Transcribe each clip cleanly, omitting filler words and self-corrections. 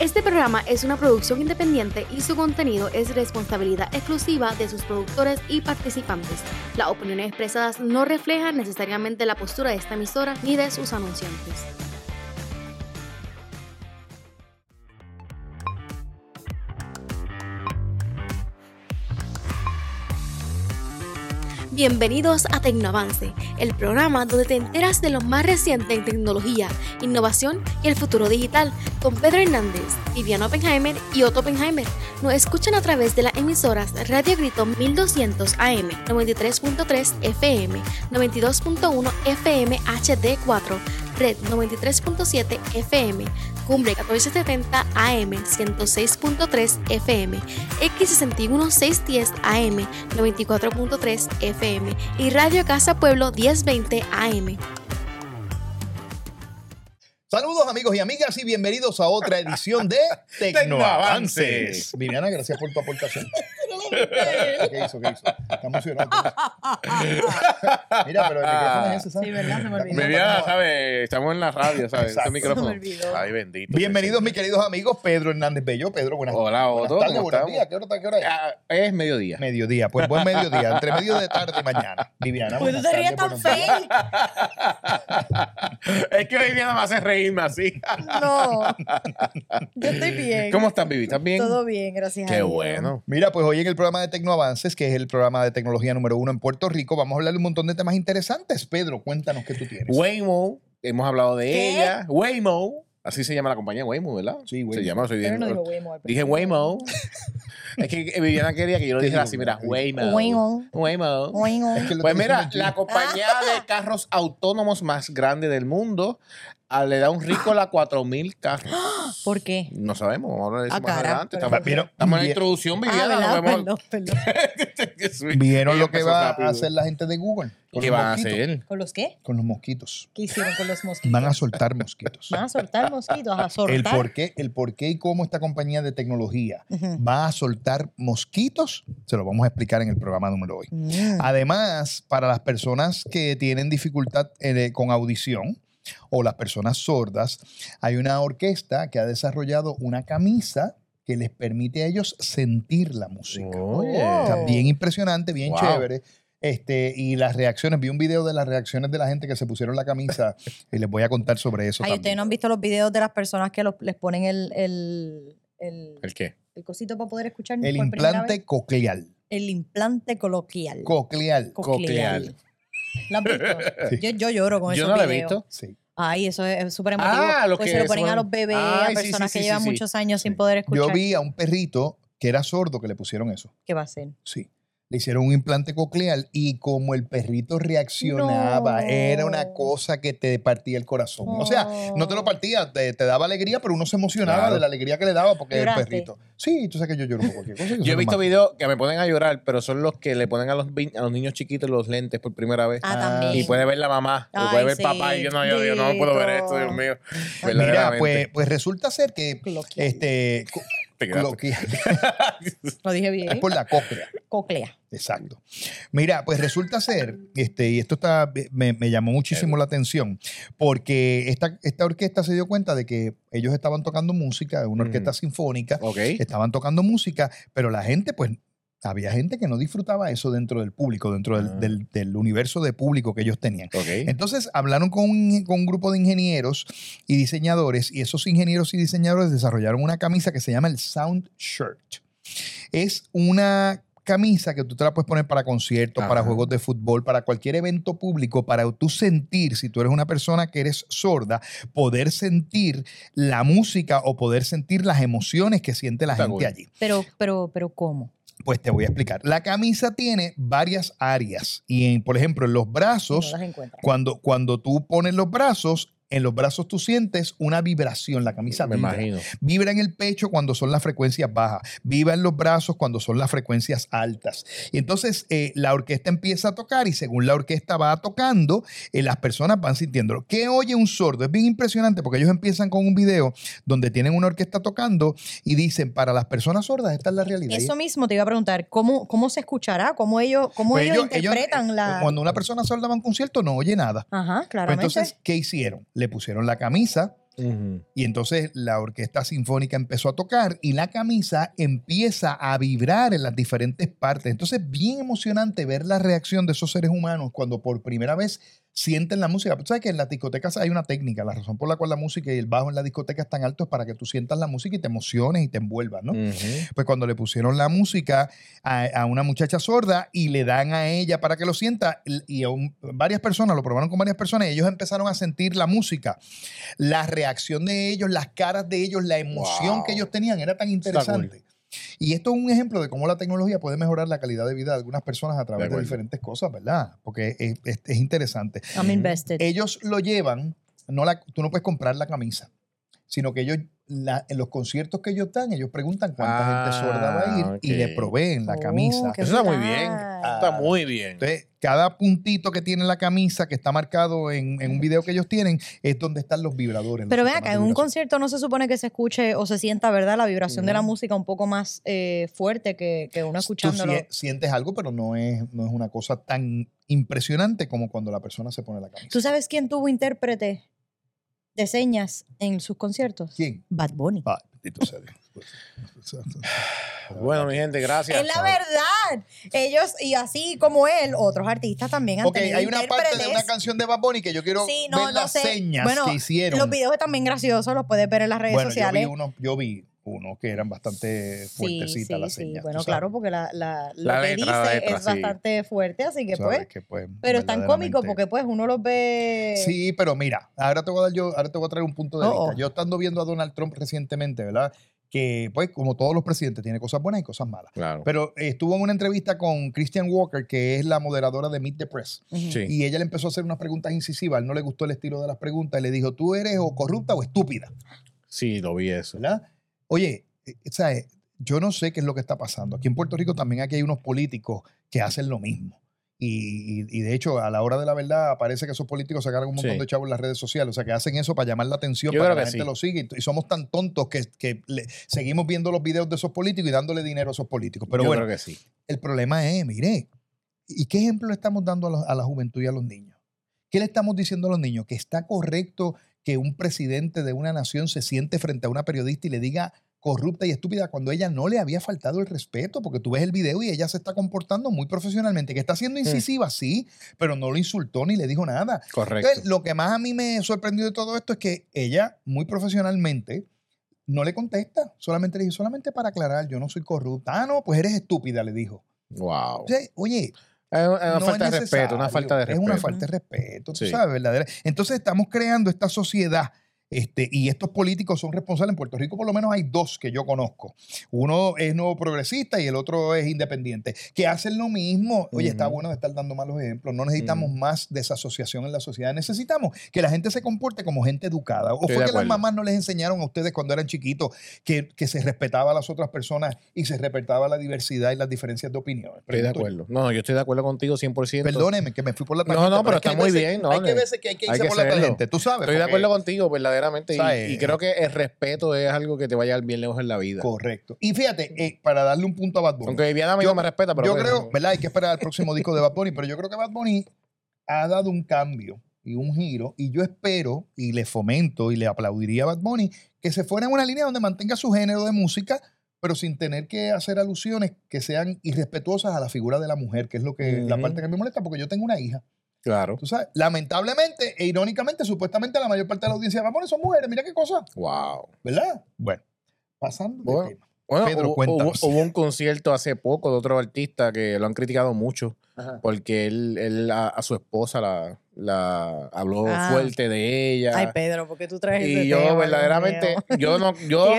Este programa es una producción independiente y su contenido es responsabilidad exclusiva de sus productores y participantes. Las opiniones expresadas no reflejan necesariamente la postura de esta emisora ni de sus anunciantes. Bienvenidos a Tecnoavance, el programa donde te enteras de lo más reciente en tecnología, innovación y el futuro digital, con Pedro Hernández, Viviana Oppenheimer y Otto Oppenheimer. Nos escuchan a través de las emisoras Radio Grito 1200 AM, 93.3 FM, 92.1 FM HD4, Red 93.7 FM, Cumbre 1470 AM, 106.3 FM, X61 610 AM, 94.3 FM y Radio Casa Pueblo 1020 AM. Saludos amigos y amigas y bienvenidos a otra edición de Tecnoavances. Viviana, gracias por tu aportación. ¿Qué hizo? Está emocionado. Mira, pero el micrófono es ese, ¿sabes? Sí, ¿verdad? Se me olvidó. Viviana, ¿sabes? Estamos en la radio, ¿sabes? Exacto. Este micrófono. Se me olvidó. Ay, bendito. Bienvenidos mis queridos amigos, Pedro Hernández Bello. Pedro, buenas tardes. Hola, Otto. Buenas tardes, ¿Cómo buenos días. estamos? ¿Qué hora es? Es mediodía. Mediodía, pues buen mediodía, entre medio de tarde y mañana. Viviana, ¿Por qué buenas tú te ríes tardes, tan buenos días. feo? Es que Viviana me hace reírme así. No, yo estoy bien. ¿Cómo estás, Vivi? ¿Estás bien? Todo bien, gracias a Qué Dios. bueno. Mira, pues hoy en el programa de Tecnoavances, que es el programa de tecnología número 1 en Puerto Rico, vamos a hablar de un montón de temas interesantes. Pedro, cuéntanos qué tú tienes. Waymo, hemos hablado de ¿Qué? ella. Waymo, así se llama la compañía, Waymo, ¿verdad? Sí, Waymo. Se llama, soy Pero bien. no dijo Waymo al Dije principio. Waymo. Es que Viviana quería que yo lo ¿Qué dijera dijo? así, mira, Waymo. Waymo. Waymo. Waymo. Es que lo Pues estoy mira, diciendo la en compañía de carros autónomos más grande del mundo le da un rico a 4,000 carros. ¿Por qué? No sabemos, vamos a hablar de eso Ah, más cara, adelante. pero- Estamos, Vieron- estamos en la bien- introducción, Ah, Viviana. ¿verdad? nos vemos. Perdón. ¿Vieron Ella lo que empezó va rápido. a hacer la gente de Google? Con ¿Qué los van a mosquitos. hacer? ¿Con los qué? Con los mosquitos. ¿Qué hicieron con los mosquitos? Van a soltar mosquitos. Van a soltar mosquitos, a soltar. El por qué y cómo esta compañía de tecnología Ujú. va a soltar mosquitos, se lo vamos a explicar en el programa número hoy. Además, para las personas que tienen dificultad con audición o las personas sordas, hay una orquesta que ha desarrollado una camisa que les permite a ellos sentir la música. Oye. Está bien impresionante, bien Wow. chévere. Y las reacciones, vi un video de las reacciones de la gente que se pusieron la camisa y les voy a contar sobre eso Ay, también. ustedes no han visto los videos de las personas que les ponen el ¿El qué? cosito para poder escuchar El por primera implante vez? coclear. El implante coloquial. Coclear. Coclear. ¿Lo has visto? Sí. Yo lloro con Yo esos no lo he videos. visto. Sí. Ay, eso es súper emotivo. Ah, lo pues que se lo ponen se a ponen- los bebés, Ay, a sí, personas sí, que sí, llevan sí. muchos años sin Sí. poder escuchar. Yo vi a un perrito que era sordo que le pusieron eso. ¿Qué va a hacer? Sí. Le hicieron un implante coclear y como el perrito reaccionaba, No. era una cosa que te partía el corazón. O sea, no te lo partía, te daba alegría, pero uno se emocionaba Claro. de la alegría que le daba porque ¿Lloraste? el perrito. Sí, tú sabes que yo lloro por cualquier cosa. Yo he soy visto normal. videos que me ponen a llorar, pero son los que le ponen a los niños chiquitos los lentes por primera vez. Ah, Ah, también. Y puede ver la mamá, y Ay, puede ver sí. papá, y yo no puedo ver esto, Dios mío. Mira, Verdaderamente. pues resulta ser que Coloquial. Te quedaste. coloquial, Lo dije es bien. por la cóclea. Cóclea. Exacto. Mira, pues resulta ser, y esto me llamó muchísimo la atención, porque esta orquesta se dio cuenta de que ellos estaban tocando música, una orquesta sinfónica, Ok. estaban tocando música, pero la gente, pues, había gente que no disfrutaba eso dentro del público, dentro del universo de público que ellos tenían. Ok. Entonces hablaron con un grupo de ingenieros y diseñadores, y esos ingenieros y diseñadores desarrollaron una camisa que se llama el Sound Shirt. Es una camisa que tú te la puedes poner para conciertos, Ajá. para juegos de fútbol, para cualquier evento público, para tú sentir, si tú eres una persona que eres sorda, poder sentir la música o poder sentir las emociones que siente la Está gente cool. allí. Pero ¿cómo? Pues te voy a explicar. La camisa tiene varias áreas y, por ejemplo, en los brazos, No las encuentras. cuando tú pones los brazos, en los brazos tú sientes una vibración, la camisa Me vibra. imagino. Vibra en el pecho cuando son las frecuencias bajas, vibra en los brazos cuando son las frecuencias altas. Y entonces la orquesta empieza a tocar y según la orquesta va tocando, las personas van sintiéndolo. ¿Qué oye un sordo? Es bien impresionante porque ellos empiezan con un video donde tienen una orquesta tocando y dicen, para las personas sordas esta es la realidad. Eso mismo te iba a preguntar, ¿cómo se escuchará? ¿Cómo ellos Pues interpretan la...? Cuando una persona sorda va a un concierto no oye nada. Ajá, Pues claramente. entonces, ¿qué hicieron? Le pusieron la camisa Y entonces la orquesta sinfónica empezó a tocar y la camisa empieza a vibrar en las diferentes partes. Entonces, bien emocionante ver la reacción de esos seres humanos cuando por primera vez sienten la música. Tú sabes que en las discotecas hay una técnica. La razón por la cual la música y el bajo en la discoteca están altos es para que tú sientas la música y te emociones y te envuelvas, ¿no? Pues cuando le pusieron la música a una muchacha sorda y le dan a ella para que lo sienta, y varias personas, lo probaron con varias personas, y ellos empezaron a sentir la música. La reacción de ellos, las caras de ellos, la emoción que ellos tenían era tan interesante. Y esto es un ejemplo de cómo la tecnología puede mejorar la calidad de vida de algunas personas a través de diferentes cosas, ¿verdad? Porque es interesante. I'm invested. Ellos lo llevan, tú no puedes comprar la camisa, sino que ellos, en los conciertos que ellos dan, ellos preguntan cuánta gente sorda va a ir y le proveen la camisa. Eso está muy bien. Está muy bien. Entonces, cada puntito que tiene la camisa, que está marcado en un video que ellos tienen, es donde están los vibradores. Pero ven acá, en un concierto no se supone que se escuche o se sienta, ¿verdad? La vibración de la música un poco más fuerte que uno escuchándolo. Tú sientes algo, pero no es una cosa tan impresionante como cuando la persona se pone la camisa. ¿Tú sabes quién tuvo intérprete de señas en sus conciertos? ¿Quién? Bad Bunny. Bendito sea Dios. Bueno, mi gente, gracias. Es la verdad. Ellos, y así como él, otros artistas también han tenido hay una parte de una canción de Bad Bunny que yo quiero ver las señas que hicieron. Los videos están bien graciosos, los puedes ver en las redes sociales. Yo vi unos que eran bastante fuertecitas las señas. Bueno, claro, porque lo que dice es bastante fuerte, así que pues. Pero es tan cómico porque pues uno los ve. Sí, pero mira, ahora te voy a traer un punto de vista. Yo estando viendo a Donald Trump recientemente, ¿verdad? Que pues como todos los presidentes tiene cosas buenas y cosas malas. Claro. Pero estuvo en una entrevista con Christian Walker, que es la moderadora de Meet the Press. Sí. Y ella le empezó a hacer unas preguntas incisivas. A él no le gustó el estilo de las preguntas y le dijo, tú eres o corrupta o estúpida. Sí, lo vi eso. ¿Verdad? Oye, ¿sabes? Yo no sé qué es lo que está pasando. Aquí en Puerto Rico también aquí hay unos políticos que hacen lo mismo. Y de hecho, a la hora de la verdad, parece que esos políticos sacaron un montón de chavos en las redes sociales. O sea, que hacen eso para llamar la atención, para que la gente lo siga. Y somos tan tontos que seguimos viendo los videos de esos políticos y dándole dinero a esos políticos. Pero bueno, creo que sí. El problema es, mire, ¿y qué ejemplo le estamos dando a la juventud y a los niños? ¿Qué le estamos diciendo a los niños? Que está correcto que un presidente de una nación se siente frente a una periodista y le diga corrupta y estúpida cuando ella no le había faltado el respeto, porque tú ves el video y ella se está comportando muy profesionalmente, que está siendo incisiva, sí, pero no lo insultó ni le dijo nada. Correcto. Entonces, lo que más a mí me sorprendió de todo esto es que ella, muy profesionalmente, no le contesta, solamente le dijo, solamente para aclarar, yo no soy corrupta. Ah, no, pues eres estúpida, le dijo. Wow. O sea, oye, es una falta de respeto, una falta de respeto. Es una falta de respeto, tú sabes, verdadera. Entonces estamos creando esta sociedad. Y estos políticos son responsables. En Puerto Rico por lo menos hay dos que yo conozco. Uno es nuevo progresista y el otro es independiente, que hacen lo mismo. Oye, está bueno de estar dando malos ejemplos. No necesitamos más desasociación en la sociedad. Necesitamos que la gente se comporte como gente educada. ¿O fue que las mamás no les enseñaron a ustedes cuando eran chiquitos que se respetaba a las otras personas y se respetaba la diversidad y las diferencias de opiniones? Estoy de acuerdo. No, yo estoy de acuerdo contigo 100%. Perdóneme que me fui por la tangente. No, pero está muy bien. Hay que veces que hay que irse por la tangente. Tú sabes. Estoy de acuerdo contigo, verdaderamente. Y creo que el respeto es algo que te va a llevar bien lejos en la vida. Correcto. Y fíjate, para darle un punto a Bad Bunny. Aunque Viviana no me respeta, pero yo creo, ¿verdad? Hay que esperar el próximo disco de Bad Bunny, pero yo creo que Bad Bunny ha dado un cambio y un giro, y yo espero y le fomento y le aplaudiría a Bad Bunny que se fuera en una línea donde mantenga su género de música, pero sin tener que hacer alusiones que sean irrespetuosas a la figura de la mujer, que es lo que la parte que me molesta, porque yo tengo una hija. Claro. Tú sabes, lamentablemente e irónicamente, supuestamente la mayor parte de la audiencia de Bad Bunny son mujeres. Mira qué cosa. Wow. ¿Verdad? Bueno, pasando de tema. Bueno, Pedro, hubo un concierto hace poco de otro artista que lo han criticado mucho. Ajá. Porque él a su esposa la habló fuerte de ella. Ay, Pedro, ¿por qué tú traes ese yo tema, verdaderamente yo no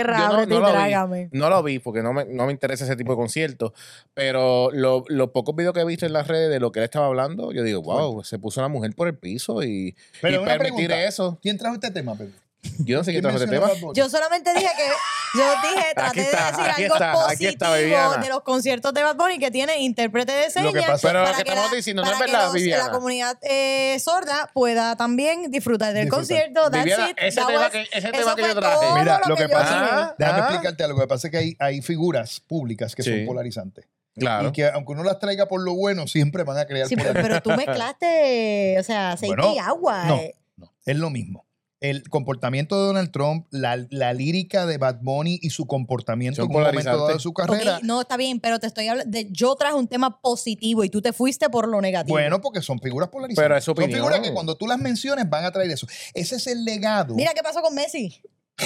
lo vi porque no me interesa ese tipo de conciertos, pero los pocos videos que he visto en las redes de lo que él estaba hablando, yo digo, wow, se puso una mujer por el piso y permitir pregunta, eso. ¿Quién trajo este tema, Pedro? Yo no sé quién trajo este tema. Yo solamente dije traté de decir algo positivo de los conciertos de Bad Bunny que tiene intérprete de señas. Pero lo que estamos diciendo no es verdad, Viviana. La comunidad sorda pueda también disfrutar del concierto. Viviana, ese tema que yo traje. Mira, lo que pasa, déjame explicarte algo. Lo que pasa es que hay figuras públicas que son polarizantes. Claro. Y que aunque uno las traiga por lo bueno, siempre van a crear pero tú mezclaste, o sea, aceite y agua. No, es lo mismo. el comportamiento de Donald Trump, la lírica de Bad Bunny y su comportamiento en un momento dado de su carrera. Okay, no, está bien, pero te estoy hablando yo traje un tema positivo y tú te fuiste por lo negativo. Bueno, porque son figuras polarizadas. Pero es opinión. Son figuras que cuando tú las menciones van a traer eso. Ese es el legado. Mira qué pasó con Messi.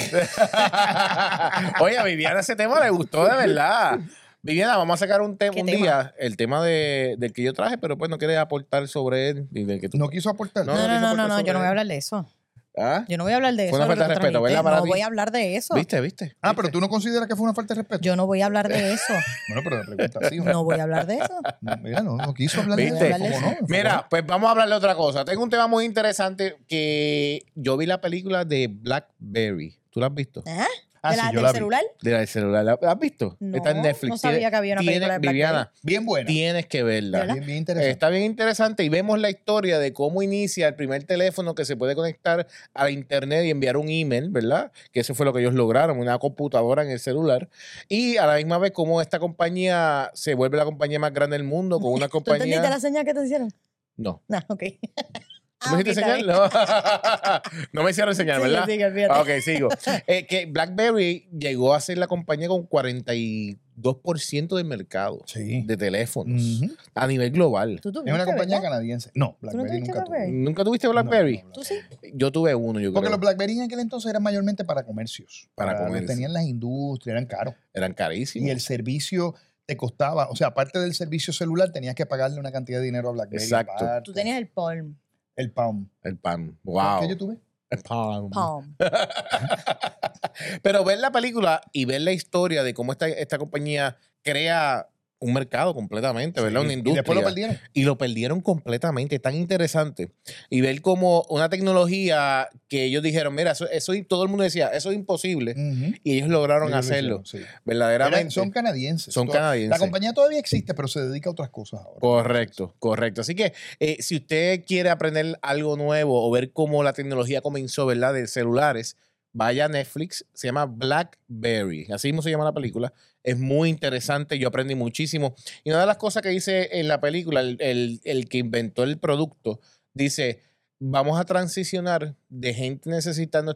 Oye, a Viviana ese tema le gustó de verdad. Viviana, vamos a sacar un tema día, el tema del que yo traje, pero pues no quiere aportar sobre él. Del que no quiso aportar. No, yo no voy a hablar de eso. ¿Ah? Yo no voy a hablar de eso. Fue una falta de respeto, ¿verdad? No voy a hablar de eso. ¿Viste? Ah, pero tú no consideras que fue una falta de respeto. Yo no voy a hablar de eso. Bueno, pero la pregunta sí. No voy a hablar de eso. Mira, no quiso hablar ¿Viste? de eso. ¿Cómo no? Mira, pues vamos a hablar de otra cosa. Tengo un tema muy interesante que yo vi la película de Blackberry. ¿Tú la has visto? ¿Del celular? De la del celular. ¿La has visto? No, está en Netflix. No sabía que había una película de Blackberry. Viviana, bien buena. Tienes que verla. Bien interesante. Está bien interesante y vemos la historia de cómo inicia el primer teléfono que se puede conectar a internet y enviar un email, ¿verdad? Que eso fue lo que ellos lograron, una computadora en el celular. Y a la misma vez cómo esta compañía se vuelve la compañía más grande del mundo con una compañía... ¿Tú entendiste la señal que te hicieron? No. No, ok. ¿Tú me hiciste señal? No. No me hicieron señal, ¿verdad? Sigue, ok, sigo. Que BlackBerry llegó a ser la compañía con 42% del mercado de teléfonos a nivel global. ¿Tú tuviste, es una compañía ¿verdad? canadiense. No, BlackBerry nunca tuve. ¿Nunca tuviste BlackBerry? No, ¿Tú sí? Yo tuve uno, yo creo. Porque los BlackBerry en aquel entonces eran mayormente para comercios. Para comercio. Tenían las industrias, eran caros. Eran carísimos. Y el servicio te costaba, o sea, aparte del servicio celular, tenías que pagarle una cantidad de dinero a BlackBerry. Exacto. Aparte. Tú tenías el Palm. El Palm. El Palm. Wow. ¿Qué yo tuve? El Palm. Palm. Pero ver la película y ver la historia de cómo esta compañía crea un mercado completamente, ¿verdad? Una industria. Y después lo perdieron. Y lo perdieron completamente. Tan interesante. Y ver como una tecnología que ellos dijeron, mira, eso todo el mundo decía, eso es imposible. Y ellos lograron hacerlo. Sí. Verdaderamente. Son canadienses. Son canadienses. La compañía todavía existe, pero se dedica a otras cosas ahora. Correcto. Así que si usted quiere aprender algo nuevo o ver cómo la tecnología comenzó, ¿verdad? De celulares, vaya a Netflix, se llama Blackberry, así mismo se llama la película, es muy interesante, yo aprendí muchísimo. Y una de las cosas que dice en la película, el que inventó el producto, dice, vamos a transicionar de gente necesitar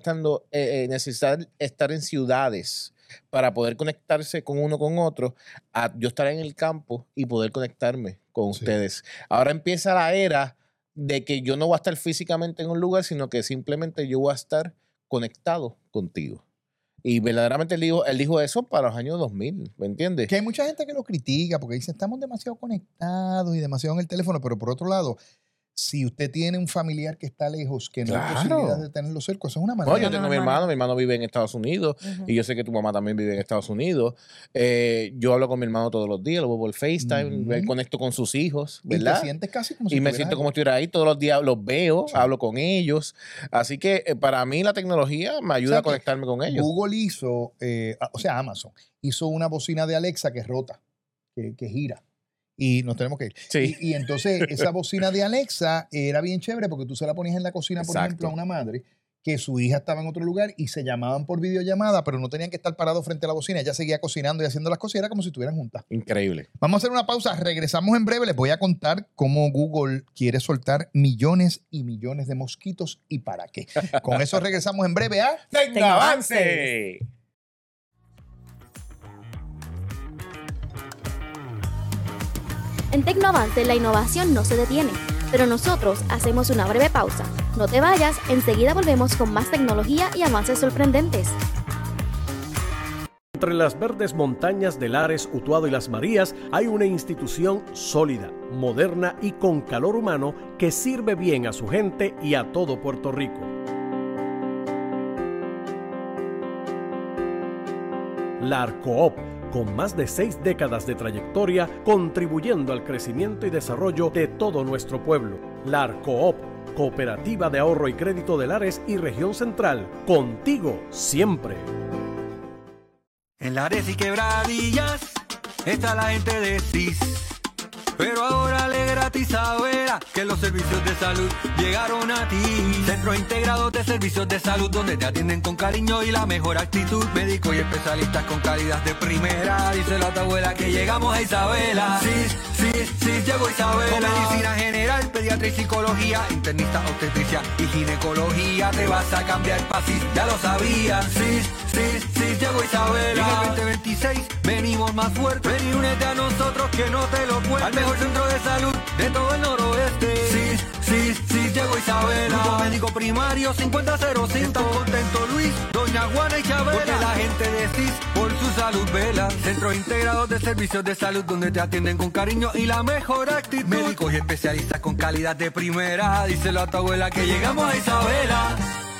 estar en ciudades para poder conectarse con uno con otro, a yo estar en el campo y poder conectarme con ustedes. Ahora empieza la era de que yo no voy a estar físicamente en un lugar, sino que simplemente yo voy a estar conectado contigo. Y verdaderamente él dijo eso para los años 2000, ¿me entiendes? Que hay mucha gente que lo critica porque dice, estamos demasiado conectados y demasiado en el teléfono, pero por otro lado, si usted tiene un familiar que está lejos, que no hay posibilidad de tenerlo cerca, eso es una manera. No, yo tengo mi hermano vive en Estados Unidos y yo sé que tu mamá también vive en Estados Unidos. Yo hablo con mi hermano todos los días, lo veo por FaceTime, conecto con sus hijos, ¿verdad? Y te sientes casi como si me siento como si estuviera ahí, todos los días los veo, hablo con ellos. Así que para mí la tecnología me ayuda a conectarme con ellos. Google hizo, Amazon, hizo una bocina de Alexa que rota, que gira. Y nos tenemos que ir. Sí. Y entonces esa bocina de Alexa era bien chévere porque tú se la ponías en la cocina, por ejemplo, a una madre que su hija estaba en otro lugar y se llamaban por videollamada, pero no tenían que estar parados frente a la bocina. Ella seguía cocinando y haciendo las cosas y era como si estuvieran juntas. Increíble. Vamos a hacer una pausa. Regresamos en breve. Les voy a contar cómo Google quiere soltar millones y millones de mosquitos y para qué. Con eso regresamos en breve a Tecnoavance. En Tecnoavance la innovación no se detiene, pero nosotros hacemos una breve pausa. No te vayas, enseguida volvemos con más tecnología y avances sorprendentes. Entre las verdes montañas de Lares, Utuado y Las Marías hay una institución sólida, moderna y con calor humano que sirve bien a su gente y a todo Puerto Rico. La Arcoop, con más de 6 décadas de trayectoria, contribuyendo al crecimiento y desarrollo de todo nuestro pueblo. La Arcoop, Cooperativa de Ahorro y Crédito de Lares y Región Central, contigo siempre. En Lares y Quebradillas está la gente de CIS, pero ahora le gratis Isabela, que los servicios de salud llegaron a ti. Centros integrados de servicios de salud donde te atienden con cariño y la mejor actitud. Médicos y especialistas con calidad de primera. Díselo a tu abuela que llegamos a Isabela. Sí, llegó Isabela. Con medicina general, pediatría y psicología, internista, obstetricia y ginecología. Te vas a cambiar para CIS, ya lo sabías. Sí, llegó Isabela. Y en el 2026 venimos más fuerte. Ven y únete a nosotros que no te lo cuento. Al mejor centro de salud de todo el noroeste. Sí, llegó Isabela. Grupo médico primario 5005. Están contentos Luis, doña Juana y Chabela. Porque la gente de CIS por su salud vela. Centros integrados de servicios de salud donde te atienden con cariño y la mejor actitud. Médicos y especialistas con calidad de primera. Díselo a tu abuela que llegamos a Isabela.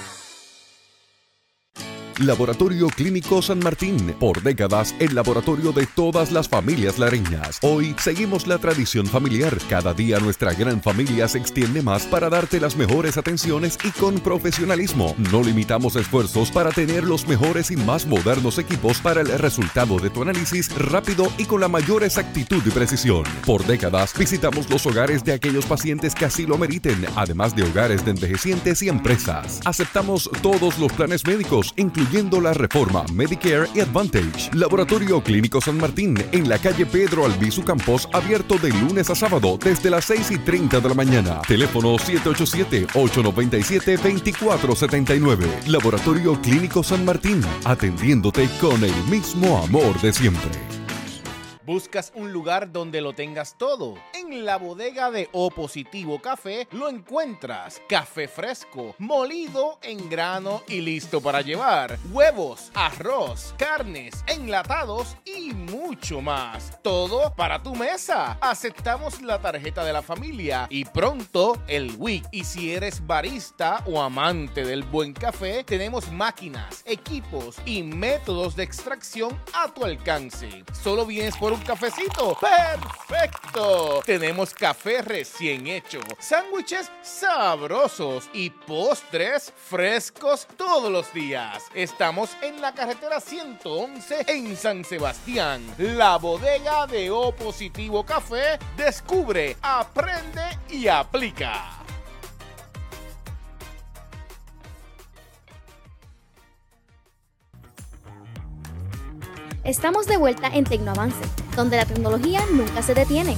Laboratorio Clínico San Martín, por décadas el laboratorio de todas las familias lareñas. Hoy seguimos la tradición familiar. Cada día nuestra gran familia se extiende más para darte las mejores atenciones y con profesionalismo. No limitamos esfuerzos para tener los mejores y más modernos equipos para el resultado de tu análisis rápido y con la mayor exactitud y precisión. Por décadas visitamos los hogares de aquellos pacientes que así lo meriten, además de hogares de envejecientes y empresas. Aceptamos todos los planes médicos, incluyendo la reforma Medicare y Advantage. Laboratorio Clínico San Martín, en la calle Pedro Albizu Campos, abierto de lunes a sábado desde las 6:30 de la mañana. Teléfono 787-897-2479. Laboratorio Clínico San Martín, atendiéndote con el mismo amor de siempre. ¿Buscas un lugar donde lo tengas todo? En la bodega de O Positivo Café lo encuentras. Café fresco, molido en grano y listo para llevar. Huevos, arroz, carnes, enlatados y mucho más. Todo para tu mesa. Aceptamos la tarjeta de la familia y pronto el WIC. Y si eres barista o amante del buen café, tenemos máquinas, equipos y métodos de extracción a tu alcance. Solo vienes por un cafecito. ¡Perfecto! Tenemos café recién hecho, sándwiches sabrosos y postres frescos todos los días. Estamos en la carretera 111 en San Sebastián. La bodega de O Positivo Café. Descubre, aprende y aplica. Estamos de vuelta en Tecnoavance, donde la tecnología nunca se detiene.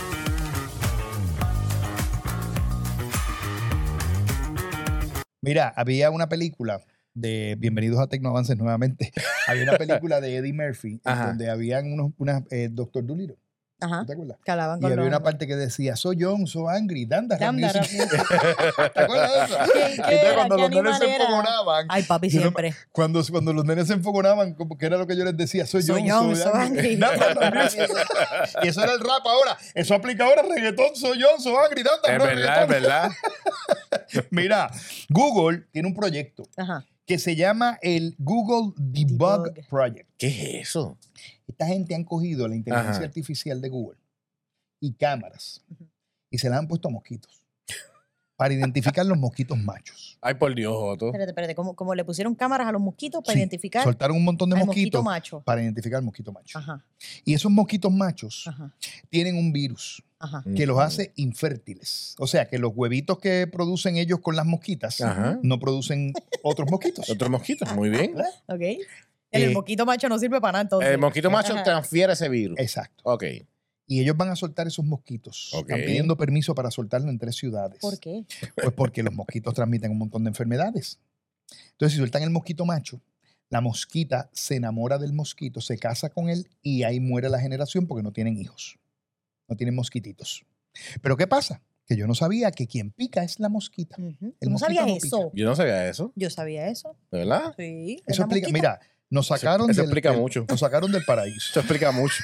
Mira, había una película de Bienvenidos a Tecnoavances nuevamente. Había una película de Eddie Murphy donde habían Dr. Dolittle. Ajá. ¿Te acuerdas? Que hablaban y con había los... una parte que decía, soy John, so angry, danda. ¿Te acuerdas de eso? Entonces, cuando los nenes se enfogonaban. Ay, papi, siempre. Cuando los nenes se enfogonaban, como que era lo que yo les decía, soy John, so angry. Y eso era el rap ahora. Eso aplica ahora reggaetón, soy John, so angry, danda. Es verdad. Mira, Google tiene un proyecto que se llama el Google Debug Project. ¿Qué es eso? Esta gente han cogido la inteligencia artificial de Google y cámaras y se las han puesto a mosquitos para identificar los mosquitos machos. Ay, por Dios, Joto. Espérate. ¿Cómo le pusieron cámaras a los mosquitos para identificar? Soltaron un montón de mosquitos macho. para identificar al mosquito macho. Y esos mosquitos machos tienen un virus que los hace infértiles. O sea, que los huevitos que producen ellos con las mosquitas no producen otros mosquitos. Otros mosquitos, muy bien. Ok. El mosquito macho no sirve para nada, entonces. El mosquito macho transfiere ese virus. Exacto. Ok. Y ellos van a soltar esos mosquitos. Están pidiendo permiso para soltarlo en 3 ciudades. ¿Por qué? Pues porque los mosquitos transmiten un montón de enfermedades. Entonces, si sueltan el mosquito macho, la mosquita se enamora del mosquito, se casa con él y ahí muere la generación porque no tienen hijos. No tienen mosquititos. Pero ¿qué pasa? Que yo no sabía que quien pica es la mosquita. ¿Tú no sabías eso? Yo no sabía eso. Yo sabía eso. ¿De verdad? Sí. Eso explica, mira, nos sacaron eso explica mucho. Nos sacaron del paraíso. Eso explica mucho.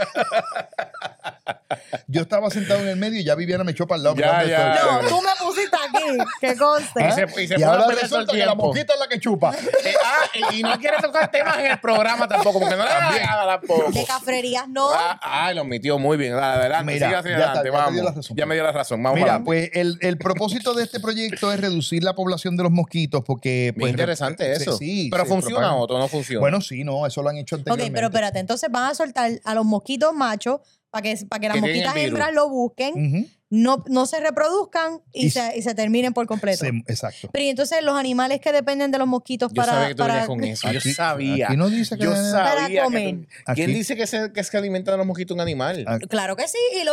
Yo estaba sentado en el medio y ya Viviana me echó para el lado. No, tú me pusiste aquí, que conste. Y ahora resulta que la mosquita es la que chupa. Y no quiere tocar temas en el programa tampoco, porque no le da nada tampoco. De cafrerías no. Lo omitió muy bien. Adelante, mira, ya me dio la razón. Vamos. Mira, pues el propósito de este proyecto es reducir la población de los mosquitos porque... Pues, interesante eso. Sí, pero ¿funciona o no funciona? Bueno, sí, no, eso lo han hecho anteriormente. Ok, pero espérate, entonces van a soltar a los mosquitos machos para que las mosquitas hembras lo busquen, no se reproduzcan y se terminen por completo. Exacto. Pero y entonces los animales que dependen de los mosquitos yo sabía que tú venías con eso. Yo sabía. Aquí no dice que para comer. ¿Quién dice que es que alimentan a los mosquitos un animal? Claro que sí. Y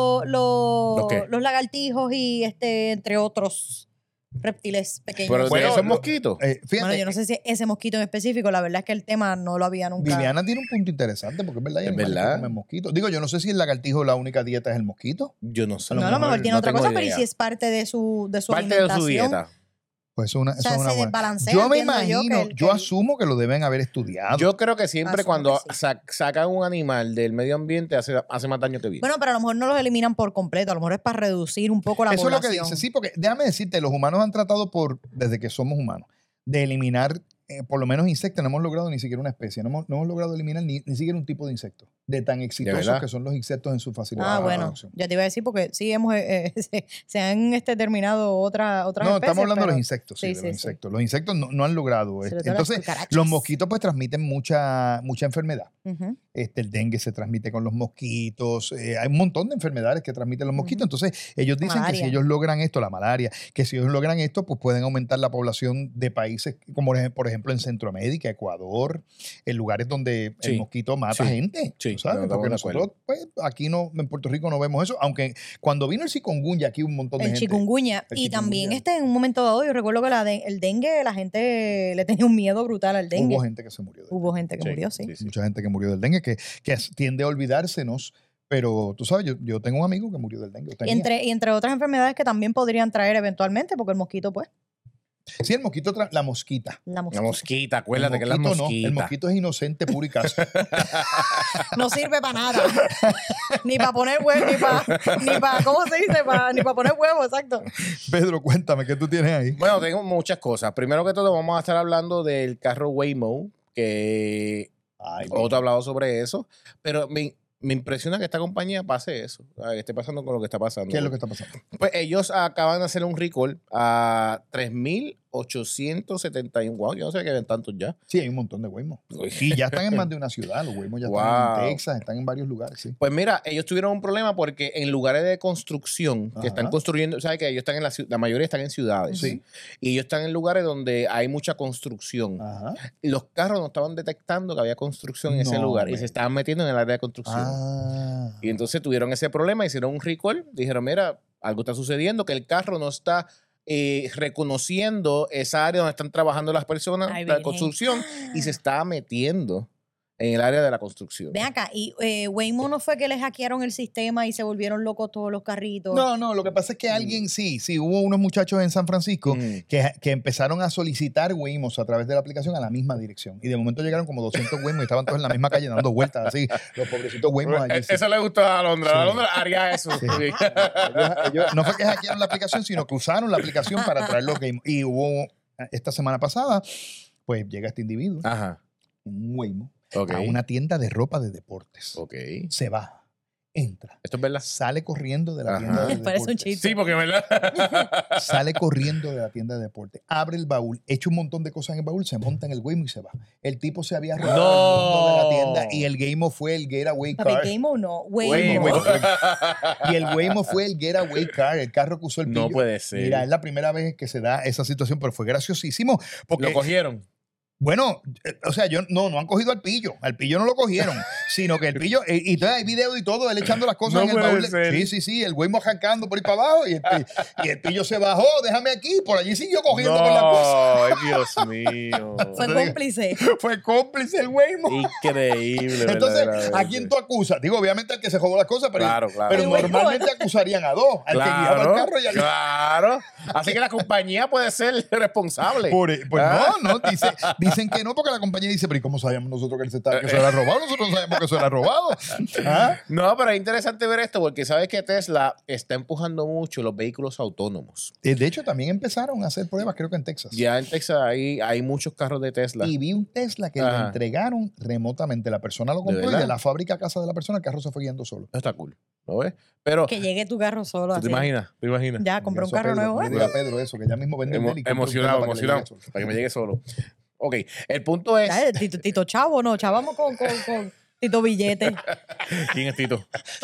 los lagartijos y entre otros reptiles pequeños. Pero de esos mosquitos. Fíjate, Bueno, yo no sé si ese mosquito en específico, la verdad es que el tema no lo había nunca. Viviana tiene un punto interesante porque es verdad, hay animales que comen mosquitos. Digo, yo no sé si el lagartijo la única dieta es el mosquito. Yo no sé. No, a lo mejor tiene otra cosa, pero ¿y si es parte de su alimentación? De su dieta. Pues eso es una buena. Desbalancea, yo me imagino, yo asumo que lo deben haber estudiado. Yo creo que siempre cuando sacan un animal del medio ambiente hace más daño que bien. Bueno, pero a lo mejor no los eliminan por completo, a lo mejor es para reducir un poco la población. Eso es lo que dice, sí, porque déjame decirte, los humanos han tratado desde que somos humanos, de eliminar por lo menos insectos. No hemos logrado ni siquiera una especie, no hemos logrado eliminar ni siquiera un tipo de insecto, de tan exitosos que son los insectos en su facilidad de bueno, reproducción. Ya te iba a decir porque sí se han terminado otras especies. No, estamos hablando de los insectos, los insectos. Los insectos no han logrado esto. Entonces, los mosquitos pues transmiten mucha enfermedad. El dengue se transmite con los mosquitos, hay un montón de enfermedades que transmiten los mosquitos. Entonces, ellos dicen que si ellos logran esto, la malaria, que si ellos logran esto, pues pueden aumentar la población de países como por ejemplo en Centroamérica, Ecuador, en lugares donde el mosquito mata gente. ¿Sabes? Porque nosotros, pues, aquí en Puerto Rico no vemos eso, aunque cuando vino el chikungunya, aquí un montón de gente. Chikungunya. Y también en un momento dado, yo recuerdo que el dengue, la gente le tenía un miedo brutal al dengue. Hubo gente que se murió. Hubo gente que murió, sí. Mucha gente que murió del dengue, que tiende a olvidársenos. Pero tú sabes, yo tengo un amigo que murió del dengue. Y entre otras enfermedades que también podrían traer eventualmente, porque el mosquito, pues. Sí, el mosquito, la mosquita. La mosquita, acuérdate que es la mosquita. No, el mosquito es inocente, puro y caso. No sirve para nada. Ni para poner huevo, ni para, ¿cómo se dice? Ni para poner huevo, exacto. Pedro, cuéntame, ¿qué tú tienes ahí? Bueno, tengo muchas cosas. Primero que todo, vamos a estar hablando del carro Waymo, que Otto ha hablado sobre eso, pero me impresiona que esta compañía pase eso, que esté pasando con lo que está pasando. ¿Qué es lo que está pasando? Pues ellos acaban de hacer un recall a 3,871. Wow, yo no sé que ven tantos ya. Sí, hay un montón de Waymo. Y ya están en más de una ciudad. Los Waymo ya están en Texas, están en varios lugares. Sí. Pues mira, ellos tuvieron un problema porque en lugares de construcción que están construyendo, ¿sabes? Que ellos están la mayoría están en ciudades. Sí. Y ellos están en lugares donde hay mucha construcción. Los carros no estaban detectando que había construcción en ese lugar y se estaban metiendo en el área de construcción. Y entonces tuvieron ese problema, hicieron un recall, dijeron, mira, algo está sucediendo, que el carro no está reconociendo esa área donde están trabajando las personas, la construcción, y se está metiendo en el área de la construcción. Ven acá, y Waymo no fue que les hackearon el sistema y se volvieron locos todos los carritos. No, lo que pasa es que alguien sí, hubo unos muchachos en San Francisco que empezaron a solicitar Waymos a través de la aplicación a la misma dirección. Y de momento llegaron como 200 Waymos y estaban todos en la misma calle dando vueltas así, los pobrecitos Waymos allí. Eso le gustó a Alondra. Sí. Alondra haría eso. Sí. Ellos, no fue que hackearon la aplicación, sino que usaron la aplicación para traer los Waymos. Y hubo, esta semana pasada, pues llega este individuo, un Waymo, a una tienda de ropa de deportes. Se va, entra. ¿Esto es verdad? Sale corriendo de la tienda de deportes. Parece un chiste. Sí, porque es verdad. Sale corriendo de la tienda de deportes. Abre el baúl, echa un montón de cosas en el baúl, se monta en el Waymo y se va. El tipo se había robado de la tienda y el Waymo fue el getaway car. ¿El Waymo no? Waymo. Y el Waymo fue el getaway car, el carro que usó el pillo. No puede ser. Mira, es la primera vez que se da esa situación, pero fue graciosísimo. Porque, ¿lo cogieron? Bueno, o sea, no han cogido al pillo no lo cogieron, sino que el pillo, y entonces hay video y todo, él echando las cosas en el baúl. Sí, el Waymo arrancando por ahí para abajo y el pillo se bajó, déjame aquí, por allí siguió cogiendo con las cosas. Ay, Dios mío. Fue cómplice el Waymo. Increíble. Entonces, ¿a quién tú acusas? Digo, obviamente al que se robó las cosas, pero, claro. pero normalmente acusarían a dos, al que guiaba el carro y al Claro. Así que la compañía puede ser responsable. Pues no, dicen que no, porque la compañía dice, pero ¿y cómo sabíamos nosotros que se era robado? Nosotros no sabemos que eso era robado. No, pero es interesante ver esto porque sabes que Tesla está empujando mucho los vehículos autónomos. De hecho, también empezaron a hacer pruebas, creo que en Texas. Ya en Texas hay muchos carros de Tesla. Y vi un Tesla que lo entregaron remotamente. La persona lo compró y de la fábrica a casa de la persona el carro se fue guiando solo. Eso está cool. ¿No ves? Pero que llegue tu carro solo. ¿Te imaginas? Ya, compré un carro nuevo. Dile a Pedro eso, que ya mismo vende emocionado, para que me llegue solo. Ok, el punto es... Tito Chavo, no, chavamos con Tito Billete. ¿Quién es Tito?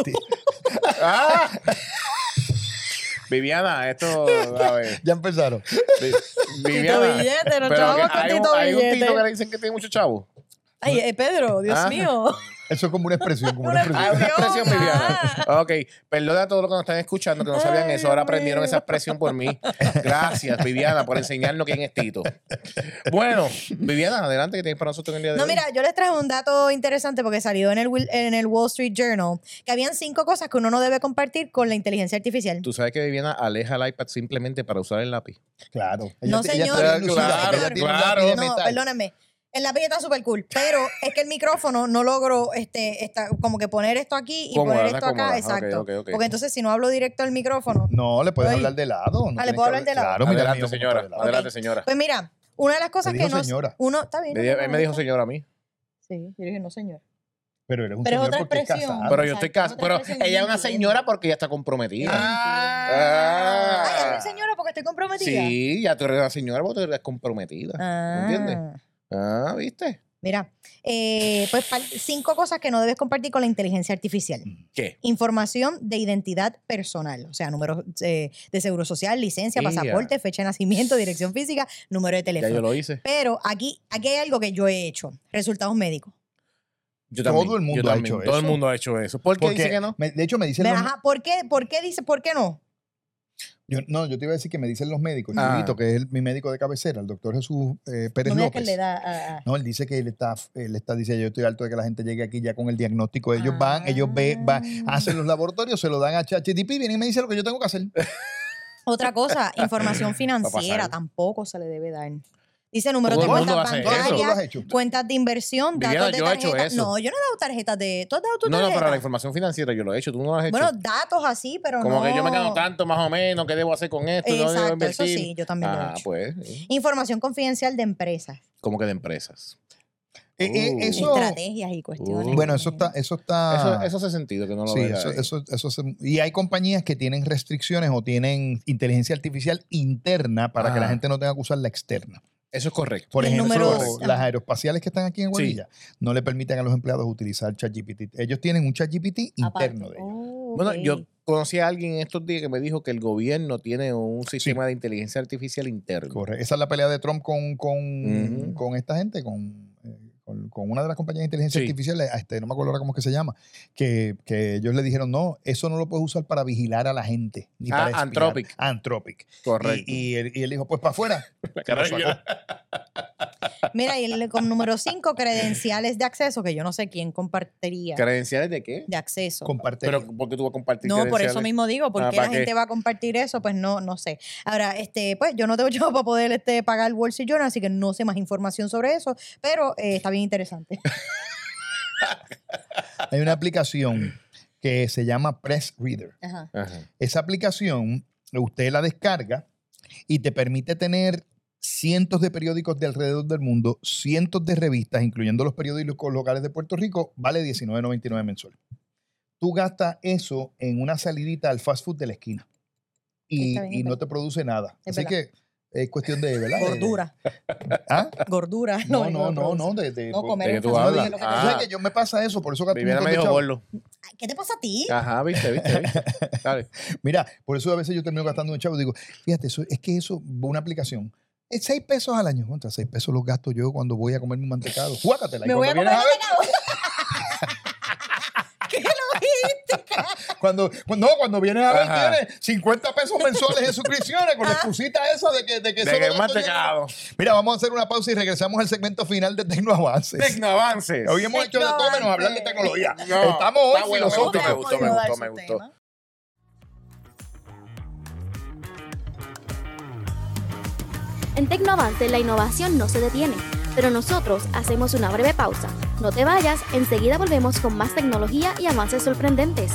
Viviana, esto... A ver. Ya empezaron. Viviana. Tito Billete, nos chavamos con Tito Billete. ¿Hay un Tito que le dicen que tiene mucho chavo? Ay, Pedro, Dios mío. Eso es como una expresión. Una expresión, Viviana. Ok, perdona a todos los que nos están escuchando que no sabían eso. Ahora aprendieron esa expresión por mí. Gracias, Viviana, por enseñarnos quién es Tito. Bueno, Viviana, adelante, que tienes para nosotros en el día de hoy. Mira, yo les traje un dato interesante porque salió en el Wall Street Journal que habían 5 cosas que uno no debe compartir con la inteligencia artificial. ¿Tú sabes que Viviana aleja el iPad simplemente para usar el lápiz? Claro. No, señor. Claro. No, perdóname. El lápiz está súper cool, pero es que el micrófono no logro como que poner esto aquí y poner esto acá. Exacto. Okay. Porque entonces si no hablo directo al micrófono... No, le puedes hablar de lado. ¿Le puedo hablar de lado? Claro, adelante, señora. Adelante, señora. Pues mira, una de las cosas que no... señora. Uno, está bien. Él me dijo señora a mí. Sí, yo dije no, señor. Pero eres un señor otra porque expresión. es casado. Pero yo estoy casado. Pero ella es una señora porque ella está comprometida. Ay, ¿eres señora porque estoy comprometida? Sí, ya tú eres una señora porque tú eres comprometida. ¿Entiendes? ¿Viste? Mira, pues 5 cosas que no debes compartir con la inteligencia artificial. ¿Qué? Información de identidad personal, o sea, números de seguro social, licencia, pasaporte, fecha de nacimiento, dirección física, número de teléfono. Ya yo lo hice. Pero aquí hay algo que yo he hecho, resultados médicos. Yo también. Todo el mundo ha hecho eso. Todo el mundo ha hecho eso. ¿Por qué dice que no? De hecho, me dicen... ¿Por qué dice por qué no? Yo te iba a decir que me dicen los médicos, Chulito, que es mi médico de cabecera, el doctor Jesús Pérez López. Que le da No, él dice que él dice, yo estoy harto de que la gente llegue aquí ya con el diagnóstico. Ellos van, hacen los laboratorios, se lo dan a ChatGPT, vienen y me dicen lo que yo tengo que hacer. Otra cosa, información financiera tampoco se le debe dar. Dice números de cuentas bancarias, cuentas de inversión, datos de tarjetas. No, yo no he dado tarjetas de... ¿Tú has dado tu tarjeta? No, pero la información financiera yo lo he hecho. ¿Tú no lo has hecho? Bueno, datos así, pero como que yo me gano tanto más o menos, ¿qué debo hacer con esto? Exacto, eso sí, yo también lo he hecho. Pues. Sí. Información confidencial de empresas. ¿Cómo que de empresas? Estrategias y cuestiones. Bueno, eso hace sentido que no lo vea. Y hay compañías que tienen restricciones o tienen inteligencia artificial interna para que la gente no tenga que usar la externa. Eso es correcto. Por ejemplo, las aeroespaciales que están aquí en Guadilla no le permiten a los empleados utilizar ChatGPT. Ellos tienen un ChatGPT interno de ellos. Bueno, yo conocí a alguien estos días que me dijo que el gobierno tiene un sistema de inteligencia artificial interno. Correcto. Esa es la pelea de Trump con esta gente, con una de las compañías de inteligencia artificial, no me acuerdo ahora cómo es que se llama, que ellos le dijeron, no, eso no lo puedes usar para vigilar a la gente. Ni para Anthropic. Correcto. Y él dijo, pues para afuera. Mira, y con número 5, credenciales de acceso, que yo no sé quién compartiría. ¿Credenciales de qué? De acceso. Pero ¿por qué tú vas a compartir credenciales? No, por eso mismo digo, ¿por qué la gente va a compartir eso? Pues no sé. Ahora, pues yo no tengo chavo para poder pagar el Wall Street Journal, así que no sé más información sobre eso, pero está bien interesante. Hay una aplicación que se llama Press Reader. Ajá. Esa aplicación, usted la descarga y te permite tener cientos de periódicos de alrededor del mundo, cientos de revistas, incluyendo los periódicos locales de Puerto Rico, vale $19.99 mensual. Tú gastas eso en una salidita al fast food de la esquina y no te produce nada. Así que es cuestión de, ¿verdad? Gordura. ¿Ah? Gordura. No. Comer de que tú hablas. ¿Sabes que yo me pasa eso? Por eso que Viviana me dijo gordo. ¿Qué te pasa a ti? Ajá, viste. Dale. Mira, por eso a veces yo termino gastando un chavo. Digo, fíjate, una aplicación. Es $6 al año. Contra $6 los gasto yo cuando voy a comer mi mantecado. Juácatela. Me voy a comer mantecado. ¿Qué lo dijiste? Cuando vienes a ver, tienes $50 mensuales en suscripciones con la excusita esa de que es mantecado. Mira, vamos a hacer una pausa y regresamos al segmento final de Tecnoavances. Tecnoavances. Hoy hemos hecho de todo menos hablar de tecnología. No, estamos hoy filosóficos. Me gustó. En Tecnoavance la innovación no se detiene, pero nosotros hacemos una breve pausa. No te vayas, enseguida volvemos con más tecnología y avances sorprendentes.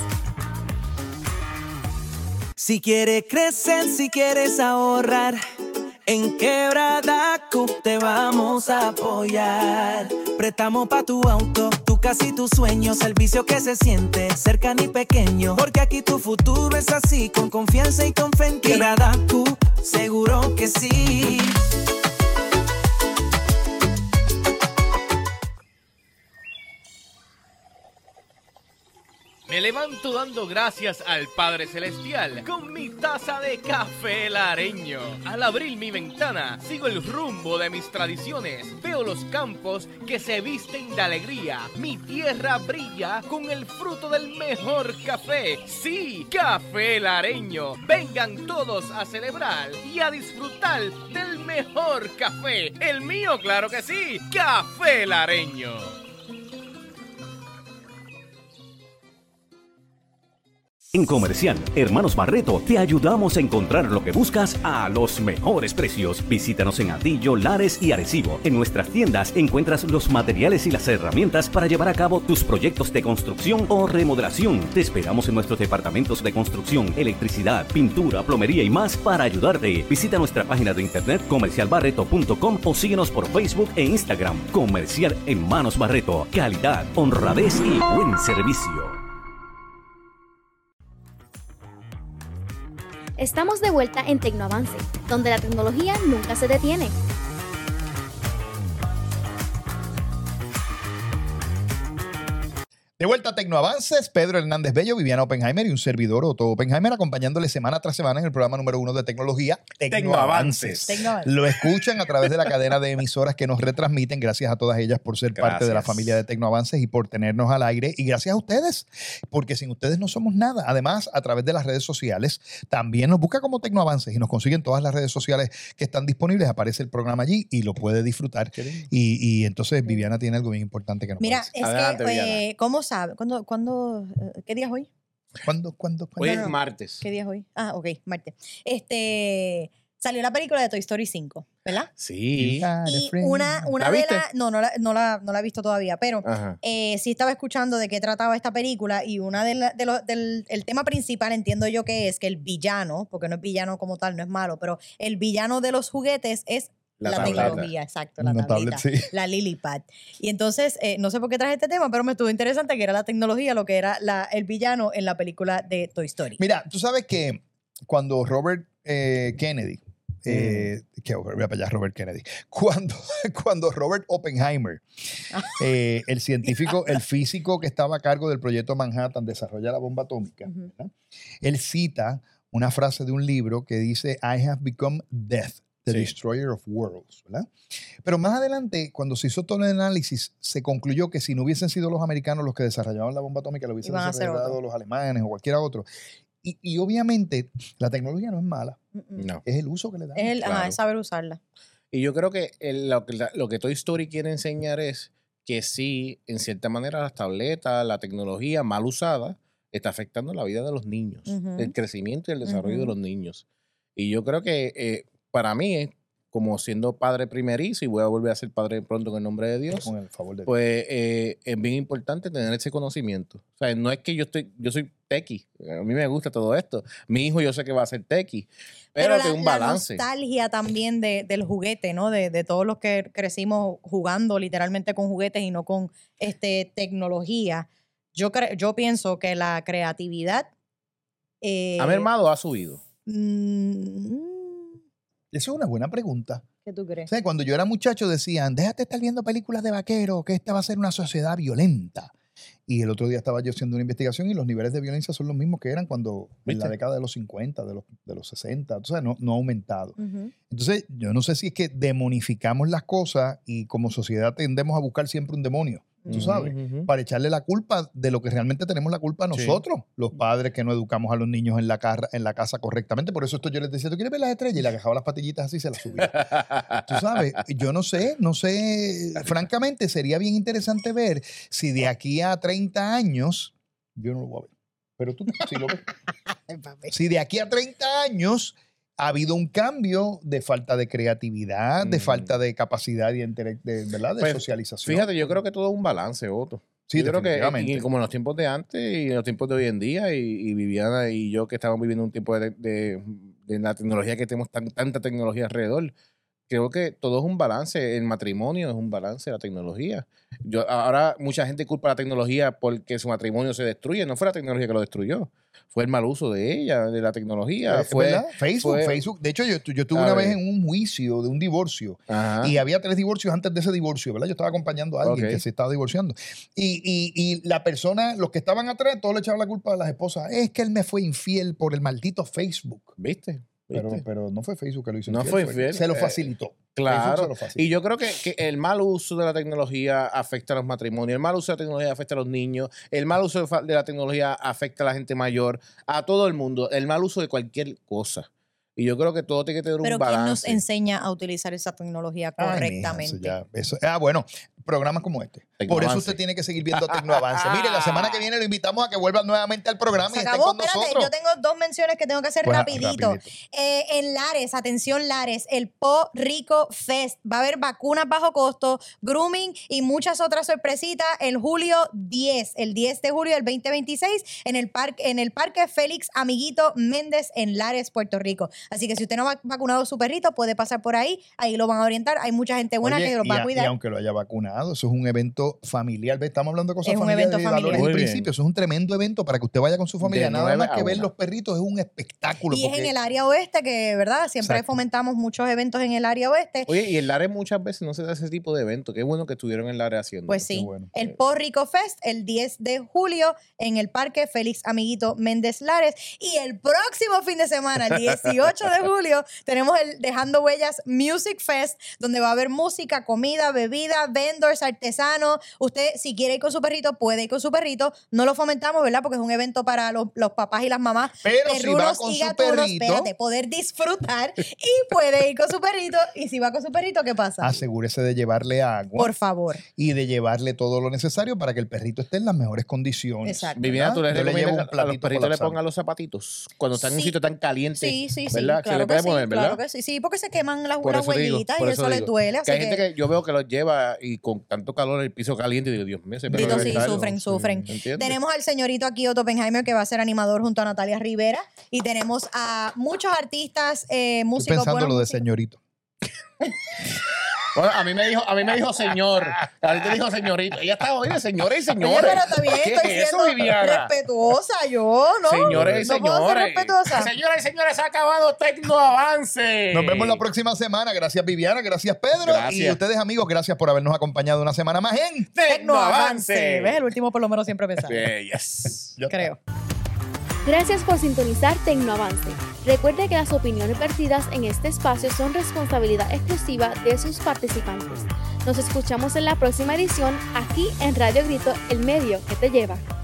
Si quieres crecer, si quieres ahorrar, en Quebrada Coop te vamos a apoyar. Préstamo pa' tu auto, tu casa y tus sueños, servicio que se siente cercano y pequeño. Porque aquí tu futuro es así, con confianza y con fe en Quebrada Coop, seguro que sí. Me levanto dando gracias al Padre Celestial con mi taza de café lareño. Al abrir mi ventana, sigo el rumbo de mis tradiciones. Veo los campos que se visten de alegría. Mi tierra brilla con el fruto del mejor café. Sí, café lareño. Vengan todos a celebrar y a disfrutar del mejor café. El mío, claro que sí, café lareño. En Comercial Hermanos Barreto te ayudamos a encontrar lo que buscas a los mejores precios. Visítanos en Atillo, Lares y Arecibo. En nuestras tiendas encuentras los materiales y las herramientas para llevar a cabo tus proyectos de construcción o remodelación. Te esperamos en nuestros departamentos de construcción, electricidad, pintura, plomería y más para ayudarte. Visita nuestra página de internet comercialbarreto.com o síguenos por Facebook e Instagram. Comercial Hermanos Barreto. Calidad, honradez y buen servicio. Estamos de vuelta en Tecnoavance, donde la tecnología nunca se detiene. De vuelta a Tecnoavances, Pedro Hernández Bello, Viviana Oppenheimer y un servidor, Otto Oppenheimer, acompañándole semana tras semana en el programa número 1 de tecnología, Tecnoavances. Lo escuchan a través de la cadena de emisoras que nos retransmiten. Gracias a todas ellas por ser parte de la familia de Tecnoavances y por tenernos al aire. Y gracias a ustedes, porque sin ustedes no somos nada. Además, a través de las redes sociales, también nos busca como Tecnoavances y nos consiguen todas las redes sociales que están disponibles. Aparece el programa allí y lo puede disfrutar. Y entonces Viviana tiene algo bien importante que nos Mira, es adelante, que, ¿cómo sabe? ¿Cuándo, ¿qué día es hoy? ¿Cuándo? Hoy es martes. ¿Qué día es hoy? Ah, ok, martes. Salió la película de Toy Story 5, ¿verdad? Sí. Y una de las... No la he visto todavía, pero sí estaba escuchando de qué trataba esta película y una el tema principal entiendo yo que es que el villano, porque no es villano como tal, no es malo, pero el villano de los juguetes es la tecnología, exacto, la tableta, sí. La Lilipad. Y entonces, no sé por qué traje este tema, pero me estuvo interesante que era la tecnología, lo que era el villano en la película de Toy Story. Mira, tú sabes que cuando Robert Kennedy, voy a para allá, Robert Kennedy, cuando Robert Oppenheimer, el científico, el físico que estaba a cargo del proyecto Manhattan, desarrolla la bomba atómica, él cita una frase de un libro que dice, I have become death. The Destroyer of Worlds, ¿verdad? Pero más adelante, cuando se hizo todo el análisis, se concluyó que si no hubiesen sido los americanos los que desarrollaban la bomba atómica, lo hubiesen desarrollado los alemanes o cualquiera otro. Y obviamente, la tecnología no es mala. No. Es el uso que le dan. Es saber usarla. Y yo creo que lo que Toy Story quiere enseñar es que sí, en cierta manera, las tabletas, la tecnología mal usada, está afectando la vida de los niños, el crecimiento y el desarrollo de los niños. Y yo creo que... para mí, como siendo padre primerizo, y voy a volver a ser padre pronto con el nombre de Dios, con el favor de Dios, pues es bien importante tener ese conocimiento. O sea, no es que yo soy tequi, a mí me gusta todo esto. Mi hijo yo sé que va a ser tequi, pero que un balance. La nostalgia también del juguete, ¿no? De todos los que crecimos jugando literalmente con juguetes y no con tecnología. Yo pienso que la creatividad... ¿ha mermado o ha subido? Eso es una buena pregunta. ¿Qué tú crees? O sea, cuando yo era muchacho decían, déjate estar viendo películas de vaqueros, que esta va a ser una sociedad violenta. Y el otro día estaba yo haciendo una investigación y los niveles de violencia son los mismos que eran cuando en la década de los 50, de los 60. O sea, no ha aumentado. Entonces, yo no sé si es que demonificamos las cosas y como sociedad tendemos a buscar siempre un demonio. Tú sabes, para echarle la culpa de lo que realmente tenemos la culpa nosotros, los padres que no educamos a los niños en la casa correctamente. Por eso yo les decía, ¿tú quieres ver las estrellas? Y le agajaba las patillitas así y se las subía. Tú sabes, yo no sé, francamente sería bien interesante ver si de aquí a 30 años, yo no lo voy a ver, pero tú sí lo ves. Si de aquí a 30 años ha habido un cambio de falta de creatividad, de falta de capacidad ¿verdad? De socialización. Fíjate, yo creo que todo es un balance, Otto. Sí, yo creo que como en los tiempos de antes y en los tiempos de hoy en día, y Viviana y yo que estamos viviendo un tiempo de la tecnología que tenemos tanta tecnología alrededor, creo que todo es un balance. El matrimonio es un balance de la tecnología. Ahora mucha gente culpa la tecnología porque su matrimonio se destruye. No fue la tecnología que lo destruyó. Fue el mal uso de ella, de la tecnología. ¿Verdad? Facebook. De hecho, yo estuve una vez en un juicio de un divorcio. Ajá. Y había 3 divorcios antes de ese divorcio, ¿verdad? Yo estaba acompañando a alguien que se estaba divorciando. Y la persona, los que estaban atrás, todos le echaban la culpa a las esposas. Es que él me fue infiel por el maldito Facebook. ¿Viste? Pero no fue Facebook que lo hizo. No fue infiel. Se lo facilitó. Claro. Y yo creo que el mal uso de la tecnología afecta a los matrimonios, el mal uso de la tecnología afecta a los niños, el mal uso de la tecnología afecta a la gente mayor, a todo el mundo, el mal uso de cualquier cosa. Y yo creo que todo tiene que tener un balance. Pero ¿quién nos enseña a utilizar esa tecnología correctamente? Bueno, programas como este. Por eso usted tiene que seguir viendo Tecnoavance. Mire, la semana que viene lo invitamos a que vuelva nuevamente al programa y estén con nosotros. Yo tengo 2 menciones que tengo que hacer rapidito. En Lares, atención Lares, el Po Rico Fest. Va a haber vacunas bajo costo, grooming y muchas otras sorpresitas el el 10 de julio del 2026 en el Parque Félix Amiguito Méndez en Lares, Puerto Rico. Así que si usted no ha vacunado a su perrito, puede pasar por ahí lo van a orientar. Hay mucha gente buena que los va a cuidar. Y aunque lo haya vacunado, eso es un evento familiar. Estamos hablando de cosas familiares y valores y principios. Eso es un tremendo evento para que usted vaya con su familia. Nada más que ver los perritos es un espectáculo. Y es en el área oeste que, ¿verdad? Siempre fomentamos muchos eventos en el área oeste. Oye, y el área muchas veces no se da ese tipo de eventos. Qué bueno que estuvieron en el área haciendo. Pues sí. Bueno. El Po Rico Fest el 10 de julio en el Parque Félix Amiguito Méndez Lares. Y el próximo fin de semana, el 18 de julio, tenemos el Dejando Huellas Music Fest, donde va a haber música, comida, bebida, vendors, artesanos. Usted, si quiere ir con su perrito, puede ir con su perrito. No lo fomentamos, ¿verdad? Porque es un evento para los papás y las mamás. Pero si va con su perrito, poder disfrutar y puede ir con su perrito. Y si va con su perrito, ¿qué pasa? Asegúrese de llevarle agua. Por favor. Y de llevarle todo lo necesario para que el perrito esté en las mejores condiciones. Exacto. Viviana, ¿tú le recomiendas a los perritos le pongan los zapatitos cuando están en un sitio tan caliente? Sí. ¿Verdad? Claro se le puede poner, ¿verdad? Claro que sí. Sí, porque se queman las huellitas y eso les duele. Así hay gente que yo veo que los lleva y con tanto calor el piso caliente y digo, Dios mío, sufren. Tenemos al señorito aquí, Otto Oppenheimer, que va a ser animador junto a Natalia Rivera. Y tenemos a muchos artistas, músicos. Estoy pensando lo de señorito. Bueno, a mí me dijo señor. A mí te dijo señorito. Ella estaba oye, señores y señores. Oye, pero también estoy siendo respetuosa yo, ¿no? Señores y señores. Señoras y señores, ha acabado Tecnoavance. Nos vemos la próxima semana. Gracias, Viviana. Gracias, Pedro. Gracias. Y ustedes, amigos, gracias por habernos acompañado una semana más en Tecnoavance. ¿Ves? El último por lo menos siempre pensaba. Yes. Creo. Gracias por sintonizar Tecnoavance. Recuerde que las opiniones vertidas en este espacio son responsabilidad exclusiva de sus participantes. Nos escuchamos en la próxima edición aquí en Radio Grito, el medio que te lleva.